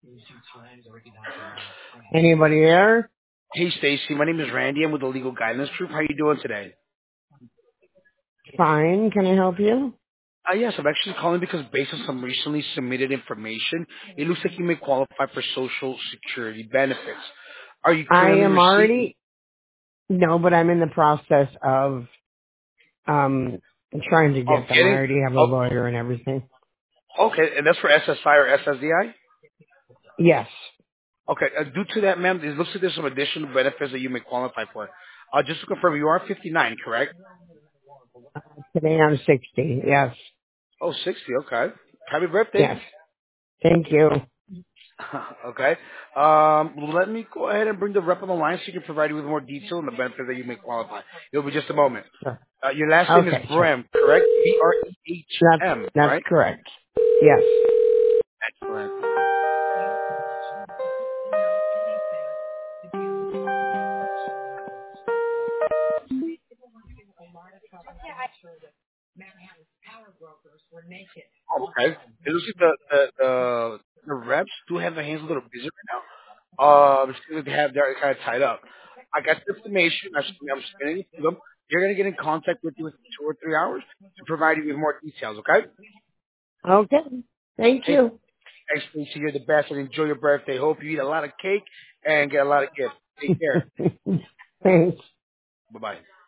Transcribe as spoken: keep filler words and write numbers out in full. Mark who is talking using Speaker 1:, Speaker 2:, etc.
Speaker 1: Anybody there?
Speaker 2: Hey, Stacy. My name is Randy. I'm with the Legal Guidance Group. How are you doing today?
Speaker 1: Fine. Can I help you?
Speaker 2: Uh, yes, I'm actually calling because based on some recently submitted information, it looks like you may qualify for Social Security benefits. Are you
Speaker 1: I
Speaker 2: currently
Speaker 1: am
Speaker 2: receiving?
Speaker 1: already, no, but I'm in the process of, um, trying to
Speaker 2: Oh,
Speaker 1: get them. I
Speaker 2: getting?
Speaker 1: already have a
Speaker 2: Oh,
Speaker 1: lawyer and everything.
Speaker 2: okay, and that's for S S I or S S D I?
Speaker 1: Yes.
Speaker 2: Okay, uh, due to that, ma'am, it looks like there's some additional benefits that you may qualify for. Uh, just to confirm, you are fifty-nine, correct?
Speaker 1: Today I'm sixty. Yes.
Speaker 2: Oh, sixty. Okay. Happy birthday.
Speaker 1: Yes. Thank you.
Speaker 2: Okay. Um, let me go ahead and bring the rep on the line so you can provide you with more detail on the benefits that you may qualify. It'll be just a moment.
Speaker 1: Sure.
Speaker 2: Uh, your last name is
Speaker 1: Okay, sure.
Speaker 2: Brem, correct? B R E
Speaker 1: That's,
Speaker 2: H M,
Speaker 1: that's
Speaker 2: right?
Speaker 1: correct. Yes.
Speaker 2: Excellent. Okay. It looks like the, the, the, the reps do have their hands a little busy right now. Uh, it seems like they have their kind of tied up. I got the information. I'm I'm spinning it to them. They're going to get in contact with you in two or three hours to provide you with more details, okay?
Speaker 1: Okay. Thank
Speaker 2: Hey,
Speaker 1: you.
Speaker 2: thanks, Lisa. You're the best, and enjoy your birthday. Hope you eat a lot of cake and get a lot of gifts. Take care.
Speaker 1: Thanks.
Speaker 2: Bye-bye.